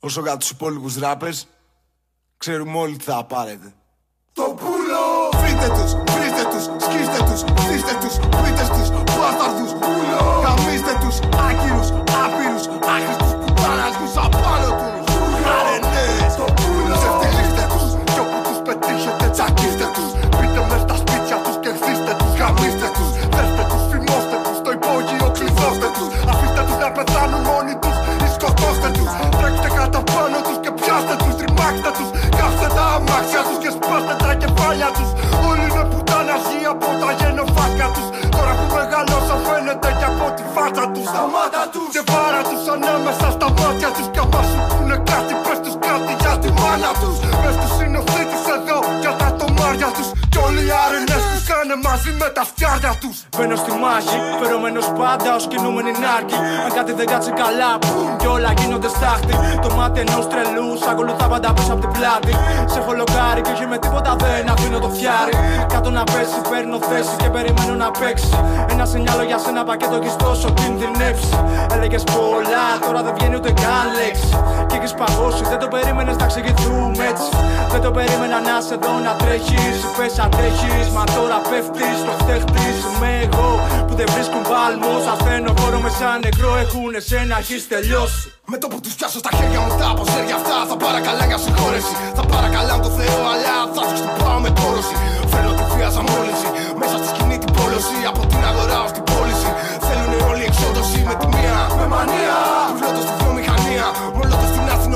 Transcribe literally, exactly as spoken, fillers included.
Όσο για τους υπόλοιπους ράπερς, ξέρουμε όλοι τι θα πάρετε. Το πουλο! Βρείτε τους, βρίστε τους, σκίστε τους, χτίστε τους, πείτε τους, μπάσταρδους, πουλο! Γαμίστε τους, άκυρους, άπειρους, άχρηστους, πουτάναλκους απάνω τους! Αρενές! Το πουλο! Ξεφτυλίστε τους, κι όπου τους πετύχετε τσακίστε τους! Μπείτε μες στα σπίτια τους και χτίστε τους, γαμίστε τους! Δέστε τους, φημώστε τους, στο υπόγειο κλειδώστε τους! Αφήστε τους να πεθάνουν μόνοι τους ή σκοτώστε τους! Τρέξτε κατά πάνω τους και πιάστε τους, τριμάξτε τους! Κάψτε τα αμάξια τους και σπάστε τα κεφάλια τους! Όλοι είναι πουτάναζοι από τα γενοφάσια τους! Τώρα που μεγαλώσαν φαίνεται κι από τη φάτσα τους! Στα μάτα τους! Και βάρα τους ανάμεσα στα μάτια τους! Κι άμα σου πούνε κάτι, πες τους κάτι για τη μάνα τους! Πες τους είναι ο θήτης εδώ για τα τομάρια τους! Κι όλοι οι αρενές τους κάνε μαζί με τα φτιάρια τους! Μπαίνω στη μάχη, φερωμένος πάντα ως κινούμενη νάρκη. Αν κάτι δεν κάτσει καλά, πουμ, κι όλα γίνονται στάχτη. Το μάτι ενός τρελού, σ' ακολουθά πάντα πίσω απ' την πλάτη. Σε έχω λοκάρει και όχι με τίποτα δεν αφήνω το φτιάρι. Κάτω να πέσει, παίρνω θέση και περιμένω να παίξει. Ένα σινιάλο για σένα πακέτο έχεις τόσο κινδυνεύσει. Έλεγες πολλά, τώρα δεν βγαίνει ούτε καν λέξη. Κι έχεις παγώσει, δεν το περίμενες να εξηγηθούμε έτσι. Δεν το περίμενα να σε δω να τρέχεις. Πες αντέχεις, μα τώρα πέφτεις. Το φταίχτης είμαι εγώ που δεν βρίσκουν βάλμους. Ασθενοφόρο με σαν νεκρό, έχουν εσένα, έχεις τελειώσει. Με το που τους πιάσω στα χέρια μου τα αποζέρια αυτά, θα παρακαλά για συγχώρεση. Θα παρακαλά το Θεό, αλλά